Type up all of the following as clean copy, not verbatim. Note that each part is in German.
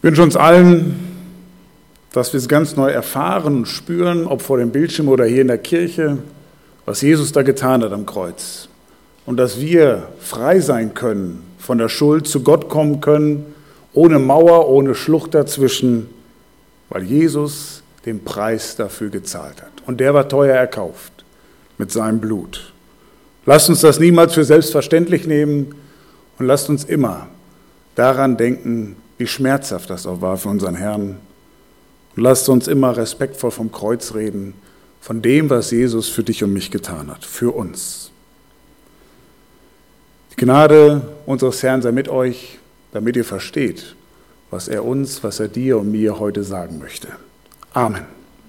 Ich wünsche uns allen, dass wir es ganz neu erfahren und spüren, ob vor dem Bildschirm oder hier in der Kirche, was Jesus da getan hat am Kreuz. Und dass wir frei sein können, von der Schuld zu Gott kommen können, ohne Mauer, ohne Schlucht dazwischen, weil Jesus den Preis dafür gezahlt hat. Und der war teuer erkauft mit seinem Blut. Lasst uns das niemals für selbstverständlich nehmen und lasst uns immer daran denken, wie schmerzhaft das auch war für unseren Herrn. Und lasst uns immer respektvoll vom Kreuz reden, von dem, was Jesus für dich und mich getan hat, für uns. Die Gnade unseres Herrn sei mit euch, damit ihr versteht, was er uns, was er dir und mir heute sagen möchte. Amen.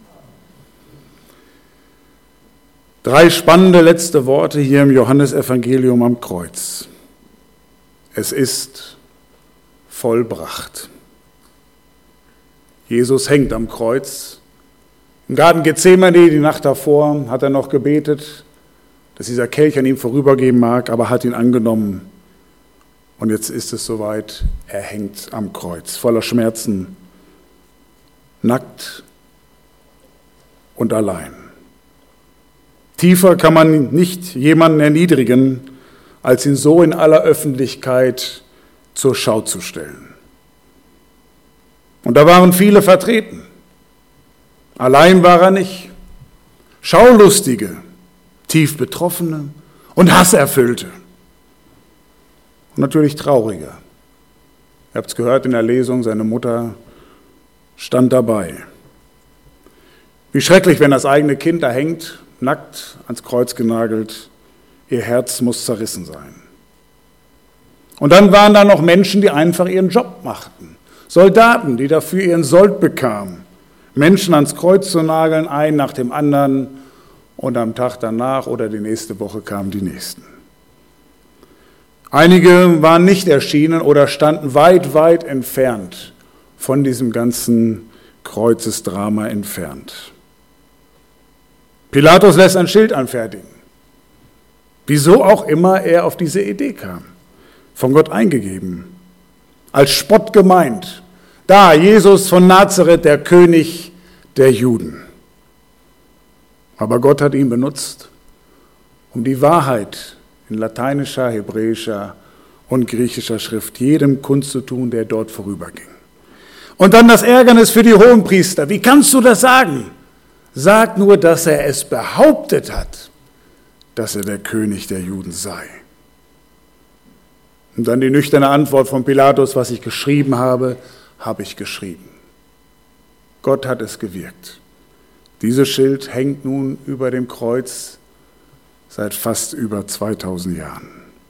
3 spannende letzte Worte hier im Johannesevangelium am Kreuz. Es ist vollbracht. Jesus hängt am Kreuz. Im Garten Gethsemane, die Nacht davor, hat er noch gebetet, dass dieser Kelch an ihm vorübergehen mag, aber hat ihn angenommen. Und jetzt ist es soweit, er hängt am Kreuz, voller Schmerzen, nackt und allein. Tiefer kann man nicht jemanden erniedrigen, als ihn so in aller Öffentlichkeit zur Schau zu stellen. Und da waren viele vertreten. Allein war er nicht. Schaulustige, tief Betroffene und Hasserfüllte. Und natürlich Traurige. Ihr habt es gehört in der Lesung, seine Mutter stand dabei. Wie schrecklich, wenn das eigene Kind da hängt, nackt ans Kreuz genagelt. Ihr Herz muss zerrissen sein. Und dann waren da noch Menschen, die einfach ihren Job machten. Soldaten, die dafür ihren Sold bekamen. Menschen ans Kreuz zu nageln, einen nach dem anderen. Und am Tag danach oder die nächste Woche kamen die nächsten. Einige waren nicht erschienen oder standen weit, weit entfernt von diesem ganzen Kreuzesdrama entfernt. Pilatus lässt ein Schild anfertigen. Wieso auch immer er auf diese Idee kam. Von Gott eingegeben. Als Spott gemeint. Da, Jesus von Nazareth, der König der Juden. Aber Gott hat ihn benutzt, um die Wahrheit in lateinischer, hebräischer und griechischer Schrift jedem kundzutun, der dort vorüberging. Und dann das Ärgernis für die Hohenpriester. Wie kannst du das sagen? Sag nur, dass er es behauptet hat, dass er der König der Juden sei. Und dann die nüchterne Antwort von Pilatus, was ich geschrieben habe, habe ich geschrieben. Gott hat es gewirkt. Dieses Schild hängt nun über dem Kreuz seit fast über 2000 Jahren.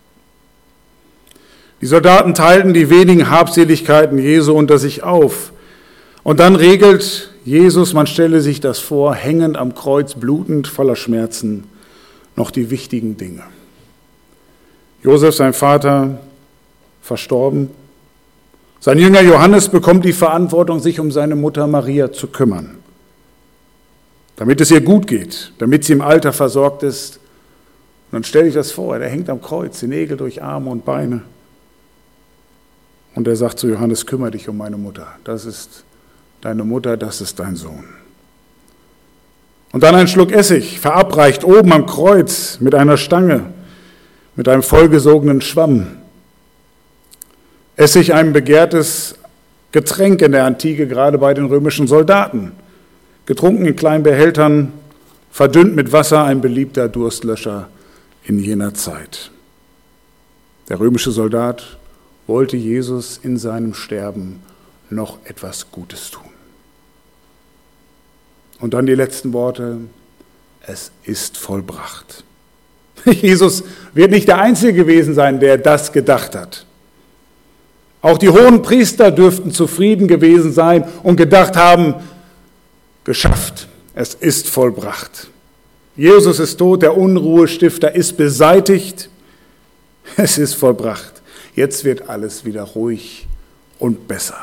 Die Soldaten teilten die wenigen Habseligkeiten Jesu unter sich auf. Und dann regelt Jesus, man stelle sich das vor, hängend am Kreuz, blutend, voller Schmerzen, noch die wichtigen Dinge. Josef, sein Vater, verstorben. Sein Jünger Johannes bekommt die Verantwortung, sich um seine Mutter Maria zu kümmern. Damit es ihr gut geht, damit sie im Alter versorgt ist. Und dann stell dich das vor, der hängt am Kreuz, die Nägel durch Arme und Beine. Und er sagt zu Johannes, kümmere dich um meine Mutter. Das ist deine Mutter, das ist dein Sohn. Und dann ein Schluck Essig, verabreicht oben am Kreuz mit einer Stange, mit einem vollgesogenen Schwamm. Essig, ein begehrtes Getränk in der Antike, gerade bei den römischen Soldaten. Getrunken in kleinen Behältern, verdünnt mit Wasser, ein beliebter Durstlöscher in jener Zeit. Der römische Soldat wollte Jesus in seinem Sterben noch etwas Gutes tun. Und dann die letzten Worte, es ist vollbracht. Jesus wird nicht der Einzige gewesen sein, der das gedacht hat. Auch die hohen Priester dürften zufrieden gewesen sein und gedacht haben, geschafft, es ist vollbracht. Jesus ist tot, der Unruhestifter ist beseitigt, es ist vollbracht. Jetzt wird alles wieder ruhig und besser.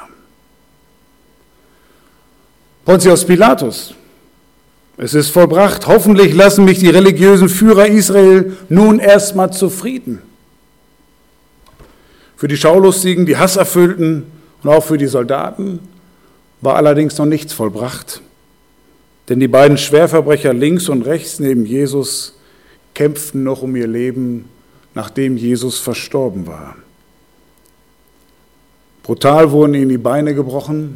Pontius Pilatus, es ist vollbracht. Hoffentlich lassen mich die religiösen Führer Israel nun erstmal zufrieden. Für die Schaulustigen, die Hasserfüllten Und auch für die Soldaten war allerdings noch nichts vollbracht. Denn die beiden Schwerverbrecher links und rechts neben Jesus kämpften noch um ihr Leben, nachdem Jesus verstorben war. Brutal wurden ihnen die Beine gebrochen,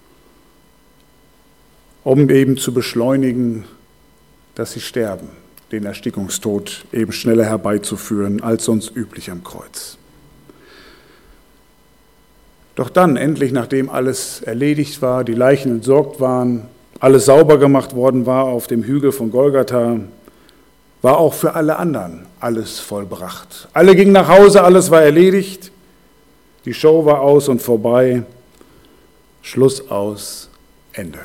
um eben zu beschleunigen, dass sie sterben, den Erstickungstod eben schneller herbeizuführen als sonst üblich am Kreuz. Doch dann, endlich, nachdem alles erledigt war, die Leichen entsorgt waren, alles sauber gemacht worden war auf dem Hügel von Golgatha, war auch für alle anderen alles vollbracht. Alle gingen nach Hause, alles war erledigt, die Show war aus und vorbei, Schluss aus, Ende.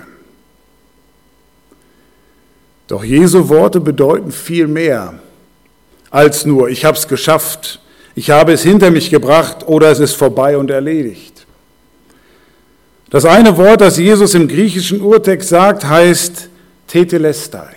Doch Jesu Worte bedeuten viel mehr als nur, ich habe es geschafft, ich habe es hinter mich gebracht oder es ist vorbei und erledigt. Das eine Wort, das Jesus im griechischen Urtext sagt, heißt Tetelestai.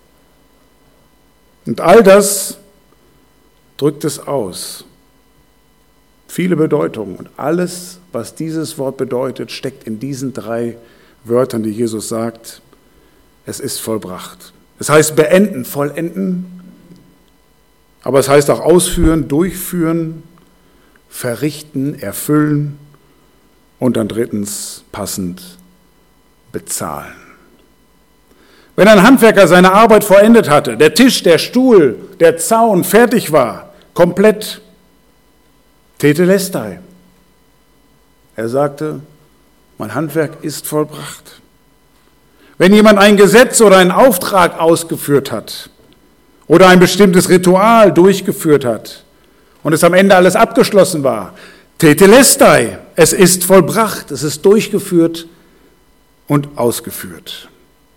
Und all das drückt es aus. Viele Bedeutungen. Und alles, was dieses Wort bedeutet, steckt in diesen 3 Wörtern, die Jesus sagt. Es ist vollbracht. Es heißt beenden, vollenden. Aber es heißt auch ausführen, durchführen, verrichten, erfüllen. Und dann drittens, passend, bezahlen. Wenn ein Handwerker seine Arbeit vollendet hatte, der Tisch, der Stuhl, der Zaun fertig war, komplett, Tetelestai. Er sagte, mein Handwerk ist vollbracht. Wenn jemand ein Gesetz oder einen Auftrag ausgeführt hat oder ein bestimmtes Ritual durchgeführt hat und es am Ende alles abgeschlossen war, Tetelestai, es ist vollbracht, es ist durchgeführt und ausgeführt.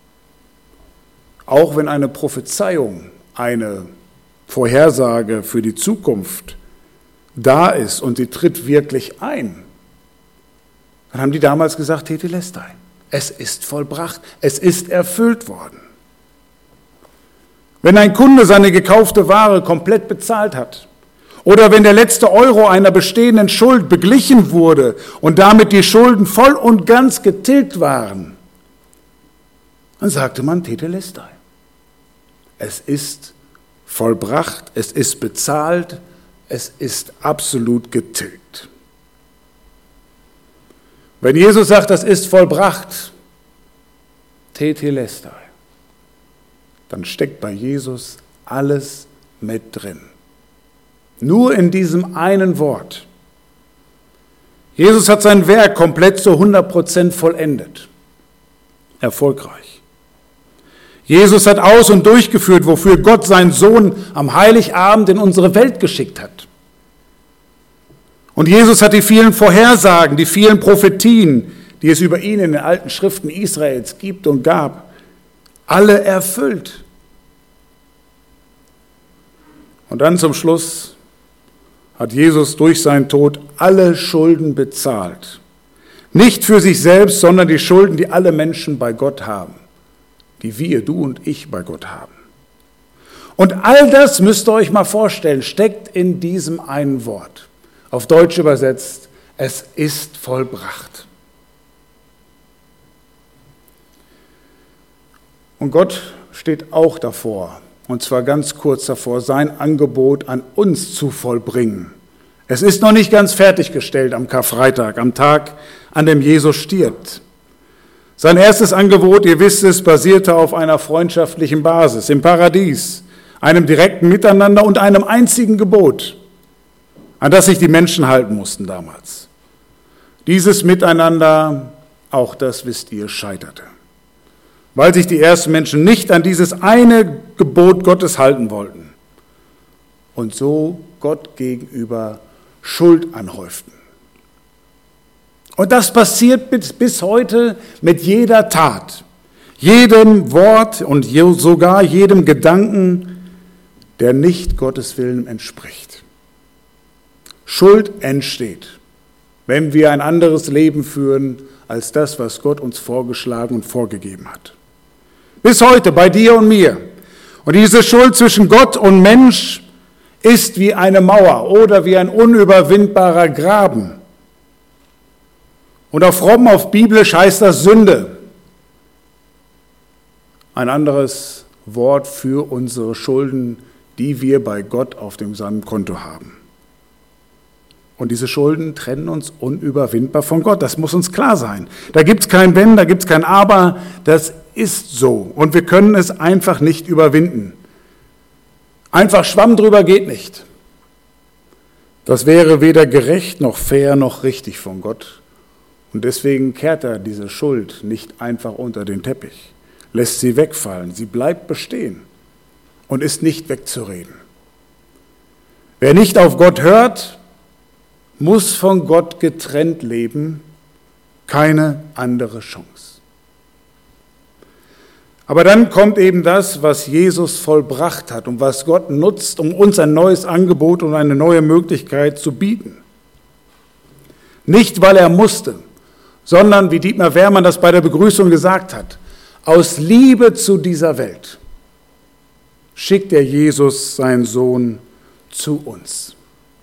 Auch wenn eine Prophezeiung, eine Vorhersage für die Zukunft da ist und sie tritt wirklich ein, dann haben die damals gesagt, Tetelestai, es ist vollbracht, es ist erfüllt worden. Wenn ein Kunde seine gekaufte Ware komplett bezahlt hat oder wenn der letzte Euro einer bestehenden Schuld beglichen wurde und damit die Schulden voll und ganz getilgt waren, dann sagte man Tetelestai. Es ist vollbracht, es ist bezahlt, es ist absolut getilgt. Wenn Jesus sagt, das ist vollbracht, Tetelestai, dann steckt bei Jesus alles mit drin. Nur in diesem einen Wort. Jesus hat sein Werk komplett zu 100% vollendet. Erfolgreich. Jesus hat aus- und durchgeführt, wofür Gott seinen Sohn am Heiligabend in unsere Welt geschickt hat. Und Jesus hat die vielen Vorhersagen, die vielen Prophetien, die es über ihn in den alten Schriften Israels gibt und gab, alle erfüllt. Und dann zum Schluss hat Jesus durch seinen Tod alle Schulden bezahlt. Nicht für sich selbst, sondern die Schulden, die alle Menschen bei Gott haben. Die wir, du und ich, bei Gott haben. Und all das, müsst ihr euch mal vorstellen, steckt in diesem einen Wort. Auf Deutsch übersetzt, es ist vollbracht. Und Gott steht auch davor, und zwar ganz kurz davor, sein Angebot an uns zu vollbringen. Es ist noch nicht ganz fertiggestellt am Karfreitag, am Tag, an dem Jesus stirbt. Sein erstes Angebot, ihr wisst es, basierte auf einer freundschaftlichen Basis im Paradies, einem direkten Miteinander und einem einzigen Gebot, an das sich die Menschen halten mussten damals. Dieses Miteinander, auch das wisst ihr, scheiterte, weil sich die ersten Menschen nicht an dieses eine Gebot Gottes halten wollten und so Gott gegenüber Schuld anhäuften. Und das passiert bis heute mit jeder Tat, jedem Wort und sogar jedem Gedanken, der nicht Gottes Willen entspricht. Schuld entsteht, wenn wir ein anderes Leben führen als das, was Gott uns vorgeschlagen und vorgegeben hat. Bis heute bei dir und mir. Und diese Schuld zwischen Gott und Mensch ist wie eine Mauer oder wie ein unüberwindbarer Graben. Und auf fromm, auf biblisch heißt das Sünde. Ein anderes Wort für unsere Schulden, die wir bei Gott auf seinem Konto haben. Und diese Schulden trennen uns unüberwindbar von Gott. Das muss uns klar sein. Da gibt es kein Wenn, da gibt es kein Aber. Das ist so. Und wir können es einfach nicht überwinden. Einfach Schwamm drüber geht nicht. Das wäre weder gerecht noch fair noch richtig von Gott. Und deswegen kehrt er diese Schuld nicht einfach unter den Teppich, lässt sie wegfallen. Sie bleibt bestehen und ist nicht wegzureden. Wer nicht auf Gott hört, muss von Gott getrennt leben, keine andere Chance. Aber dann kommt eben das, was Jesus vollbracht hat und was Gott nutzt, um uns ein neues Angebot und eine neue Möglichkeit zu bieten. Nicht, weil er musste, sondern, wie Dietmar Wehrmann das bei der Begrüßung gesagt hat, aus Liebe zu dieser Welt schickt er Jesus, seinen Sohn, zu uns.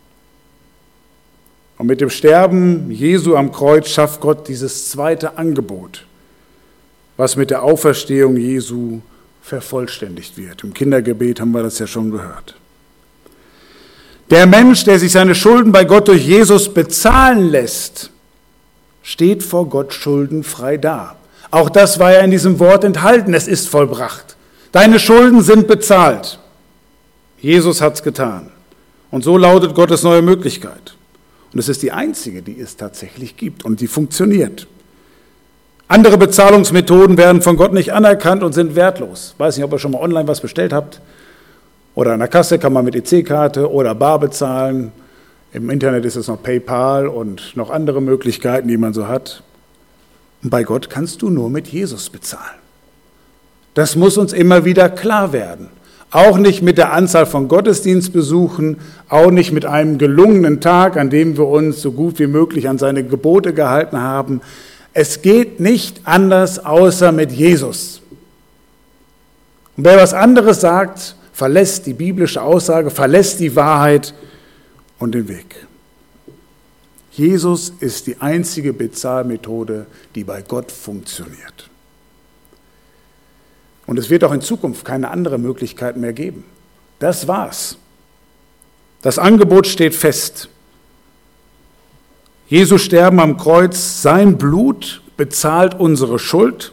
Und mit dem Sterben Jesu am Kreuz schafft Gott dieses zweite Angebot, was mit der Auferstehung Jesu vervollständigt wird. Im Kindergebet haben wir das ja schon gehört. Der Mensch, der sich seine Schulden bei Gott durch Jesus bezahlen lässt, steht vor Gott schuldenfrei da. Auch das war ja in diesem Wort enthalten, es ist vollbracht. Deine Schulden sind bezahlt. Jesus hat es getan. Und so lautet Gottes neue Möglichkeit. Und es ist die einzige, die es tatsächlich gibt und die funktioniert. Andere Bezahlungsmethoden werden von Gott nicht anerkannt und sind wertlos. Ich weiß nicht, ob ihr schon mal online was bestellt habt. Oder an der Kasse kann man mit EC-Karte oder bar bezahlen. Im Internet ist es noch PayPal und noch andere Möglichkeiten, die man so hat. Und bei Gott kannst du nur mit Jesus bezahlen. Das muss uns immer wieder klar werden. Auch nicht mit der Anzahl von Gottesdienstbesuchen, auch nicht mit einem gelungenen Tag, an dem wir uns so gut wie möglich an seine Gebote gehalten haben. Es geht nicht anders außer mit Jesus. Und wer was anderes sagt, verlässt die biblische Aussage, verlässt die Wahrheit und den Weg. Jesus ist die einzige Bezahlmethode, die bei Gott funktioniert. Und es wird auch in Zukunft keine andere Möglichkeit mehr geben. Das war's. Das Angebot steht fest. Jesu Sterben am Kreuz, sein Blut bezahlt unsere Schuld.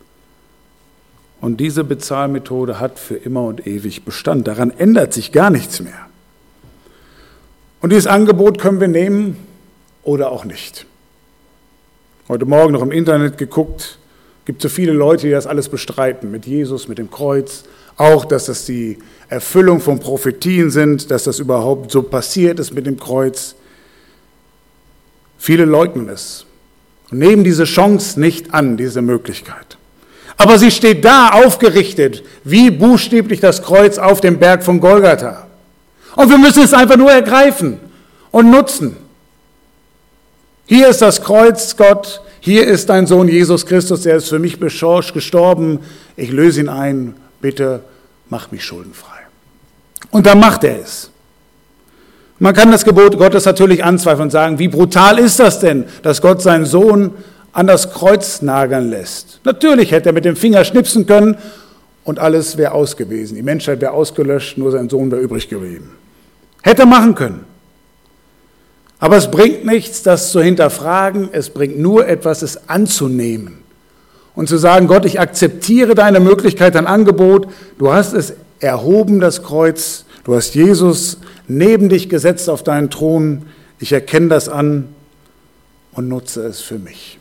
Und diese Bezahlmethode hat für immer und ewig Bestand. Daran ändert sich gar nichts mehr. Und dieses Angebot können wir nehmen oder auch nicht. Heute Morgen noch im Internet geguckt, gibt so viele Leute, die das alles bestreiten, mit Jesus, mit dem Kreuz, auch, dass das die Erfüllung von Prophetien sind, dass das überhaupt so passiert ist mit dem Kreuz. Viele leugnen es und nehmen diese Chance nicht an, diese Möglichkeit. Aber sie steht da, aufgerichtet, wie buchstäblich das Kreuz auf dem Berg von Golgatha. Und wir müssen es einfach nur ergreifen und nutzen. Hier ist das Kreuz, Gott. Hier ist dein Sohn Jesus Christus, der ist für mich gestorben. Ich löse ihn ein. Bitte mach mich schuldenfrei. Und dann macht er es. Man kann das Gebot Gottes natürlich anzweifeln und sagen, wie brutal ist das denn, dass Gott seinen Sohn an das Kreuz nageln lässt? Natürlich hätte er mit dem Finger schnipsen können und alles wäre aus gewesen. Die Menschheit wäre ausgelöscht, nur sein Sohn wäre übrig geblieben. Hätte er machen können. Aber es bringt nichts, das zu hinterfragen, es bringt nur etwas, es anzunehmen. Und zu sagen, Gott, ich akzeptiere deine Möglichkeit, dein Angebot, du hast es erhoben, das Kreuz, du hast Jesus neben dich gesetzt auf deinen Thron, ich erkenne das an und nutze es für mich.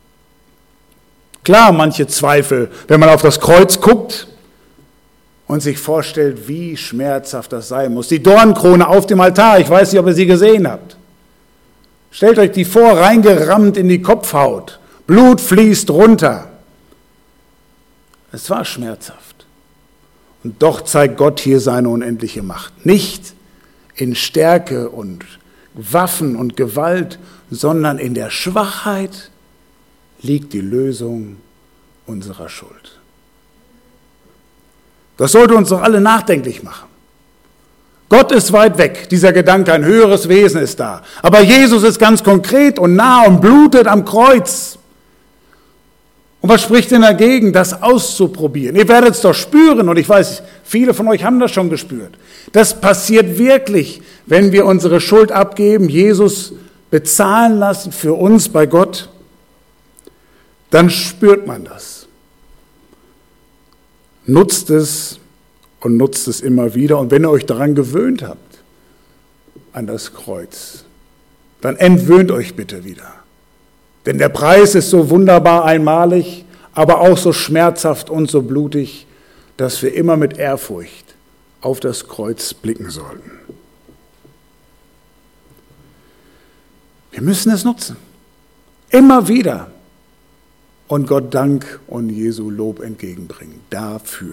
Klar, manche Zweifel, wenn man auf das Kreuz guckt und sich vorstellt, wie schmerzhaft das sein muss. Die Dornenkrone auf dem Altar, ich weiß nicht, ob ihr sie gesehen habt. Stellt euch die vor, reingerammt in die Kopfhaut. Blut fließt runter. Es war schmerzhaft. Und doch zeigt Gott hier seine unendliche Macht. Nicht in Stärke und Waffen und Gewalt, sondern in der Schwachheit liegt die Lösung unserer Schuld. Das sollte uns doch alle nachdenklich machen. Gott ist weit weg, dieser Gedanke, ein höheres Wesen ist da. Aber Jesus ist ganz konkret und nah und blutet am Kreuz. Und was spricht denn dagegen, das auszuprobieren? Ihr werdet es doch spüren, und ich weiß, viele von euch haben das schon gespürt. Das passiert wirklich, wenn wir unsere Schuld abgeben, Jesus bezahlen lassen für uns bei Gott, dann spürt man das. Nutzt es und nutzt es immer wieder. Und wenn ihr euch daran gewöhnt habt, an das Kreuz, dann entwöhnt euch bitte wieder. Denn der Preis ist so wunderbar einmalig, aber auch so schmerzhaft und so blutig, dass wir immer mit Ehrfurcht auf das Kreuz blicken sollten. Wir müssen es nutzen. Immer wieder. Und Gott Dank und Jesu Lob entgegenbringen. Dafür.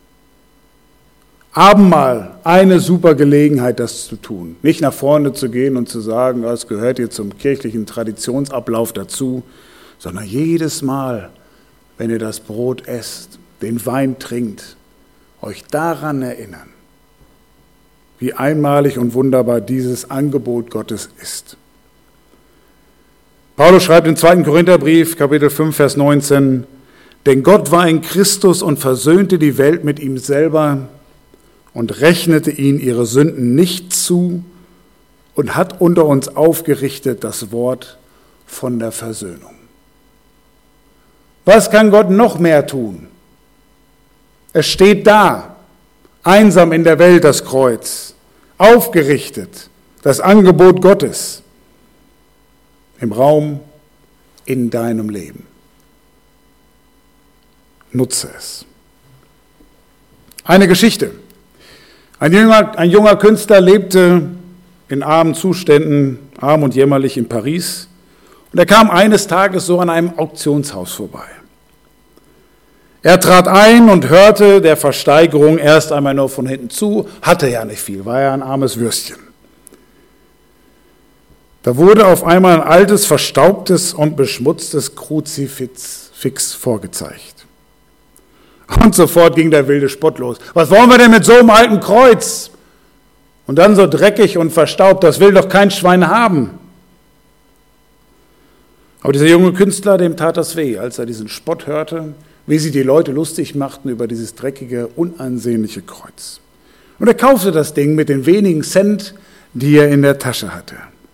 Abendmahl, eine super Gelegenheit, das zu tun. Nicht nach vorne zu gehen und zu sagen, das gehört hier zum kirchlichen Traditionsablauf dazu, sondern jedes Mal, wenn ihr das Brot esst, den Wein trinkt, euch daran erinnern, wie einmalig und wunderbar dieses Angebot Gottes ist. Paulus schreibt im 2. Korintherbrief, Kapitel 5, Vers 19, denn Gott war in Christus und versöhnte die Welt mit ihm selber und rechnete ihnen ihre Sünden nicht zu und hat unter uns aufgerichtet das Wort von der Versöhnung. Was kann Gott noch mehr tun? Es steht da, einsam in der Welt das Kreuz, aufgerichtet, das Angebot Gottes im Raum in deinem Leben. Nutze es. Eine Geschichte. Ein junger Künstler lebte in armen Zuständen, arm und jämmerlich in Paris. Und er kam eines Tages so an einem Auktionshaus vorbei. Er trat ein und hörte der Versteigerung erst einmal nur von hinten zu, hatte ja nicht viel, war ja ein armes Würstchen. Da wurde auf einmal ein altes, verstaubtes und beschmutztes Kruzifix vorgezeigt. Und sofort ging der wilde Spott los. Was wollen wir denn mit so einem alten Kreuz? Und dann so dreckig und verstaubt, das will doch kein Schwein haben. Aber dieser junge Künstler, dem tat das weh, als er diesen Spott hörte, wie sie die Leute lustig machten über dieses dreckige, unansehnliche Kreuz. Und er kaufte das Ding mit den wenigen Cent, die er in der Tasche hatte.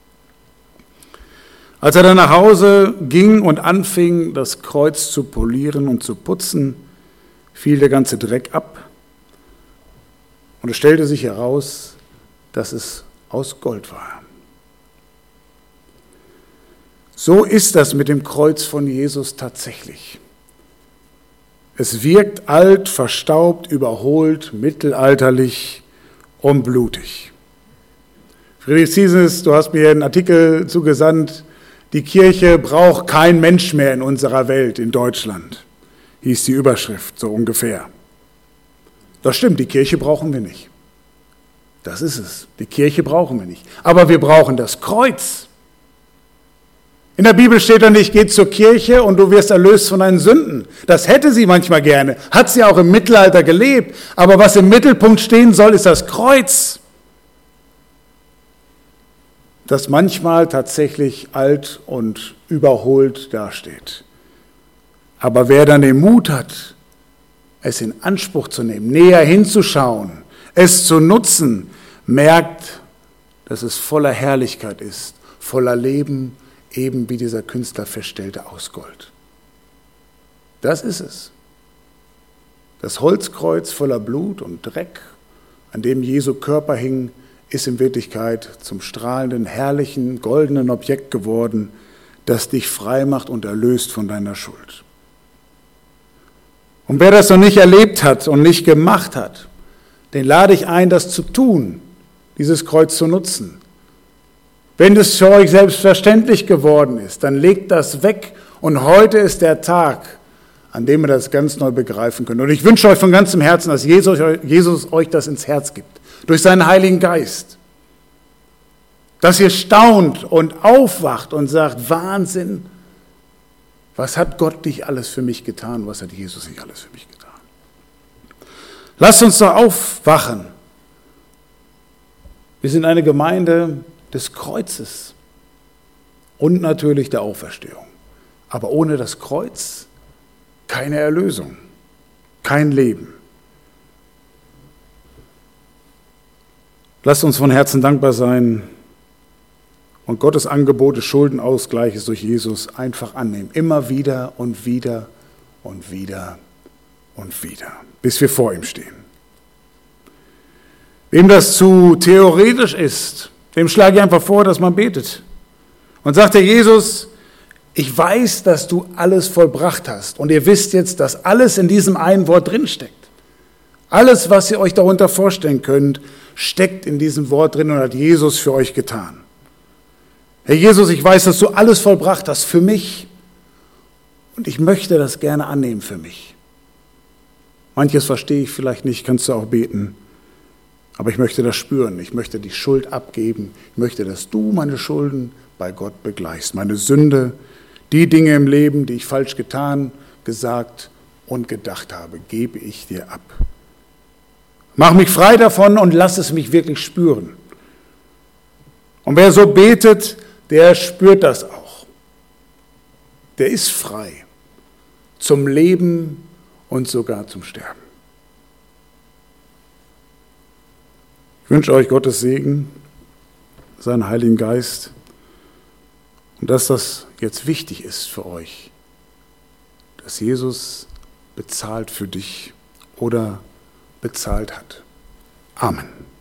Als er dann nach Hause ging und anfing, das Kreuz zu polieren und zu putzen, fiel der ganze Dreck ab und es stellte sich heraus, dass es aus Gold war. So ist das mit dem Kreuz von Jesus tatsächlich. Es wirkt alt, verstaubt, überholt, mittelalterlich und blutig. Friedrich Ziesens, du hast mir einen Artikel zugesandt, die Kirche braucht kein Mensch mehr in unserer Welt, in Deutschland, hieß die Überschrift, so ungefähr. Das stimmt, die Kirche brauchen wir nicht. Das ist es, die Kirche brauchen wir nicht. Aber wir brauchen das Kreuz. In der Bibel steht doch nicht, geh zur Kirche und du wirst erlöst von deinen Sünden. Das hätte sie manchmal gerne, hat sie auch im Mittelalter gelebt. Aber was im Mittelpunkt stehen soll, ist das Kreuz, das manchmal tatsächlich alt und überholt dasteht. Aber wer dann den Mut hat, es in Anspruch zu nehmen, näher hinzuschauen, es zu nutzen, merkt, dass es voller Herrlichkeit ist, voller Leben, eben wie dieser Künstler feststellte, aus Gold. Das ist es. Das Holzkreuz voller Blut und Dreck, an dem Jesu Körper hing, ist in Wirklichkeit zum strahlenden, herrlichen, goldenen Objekt geworden, das dich frei macht und erlöst von deiner Schuld. Und wer das noch nicht erlebt hat und nicht gemacht hat, den lade ich ein, das zu tun, dieses Kreuz zu nutzen. Wenn es für euch selbstverständlich geworden ist, dann legt das weg und heute ist der Tag, an dem ihr das ganz neu begreifen könnt. Und ich wünsche euch von ganzem Herzen, dass Jesus euch das ins Herz gibt, durch seinen Heiligen Geist. Dass ihr staunt und aufwacht und sagt, Wahnsinn, was hat Gott nicht alles für mich getan, was hat Jesus nicht alles für mich getan. Lasst uns doch aufwachen Wir sind eine Gemeinde des Kreuzes und natürlich der Auferstehung. Aber ohne das Kreuz keine Erlösung, kein Leben. Lasst uns von Herzen dankbar sein und Gottes Angebot des Schuldenausgleiches durch Jesus einfach annehmen. Immer wieder und wieder und wieder und wieder, bis wir vor ihm stehen. Wem das zu theoretisch ist, dem schlage ich einfach vor, dass man betet. Und sagt der Jesus, ich weiß, dass du alles vollbracht hast. Und ihr wisst jetzt, dass alles in diesem einen Wort drinsteckt. Alles, was ihr euch darunter vorstellen könnt, steckt in diesem Wort drin und hat Jesus für euch getan. Herr Jesus, ich weiß, dass du alles vollbracht hast für mich. Und ich möchte das gerne annehmen für mich. Manches verstehe ich vielleicht nicht, kannst du auch beten. Aber ich möchte das spüren, ich möchte die Schuld abgeben. Ich möchte, dass du meine Schulden bei Gott begleichst. Meine Sünde, die Dinge im Leben, die ich falsch getan, gesagt und gedacht habe, gebe ich dir ab. Mach mich frei davon und lass es mich wirklich spüren. Und wer so betet, der spürt das auch. Der ist frei zum Leben und sogar zum Sterben. Ich wünsche euch Gottes Segen, seinen Heiligen Geist und dass das jetzt wichtig ist für euch, dass Jesus bezahlt für dich oder bezahlt hat. Amen.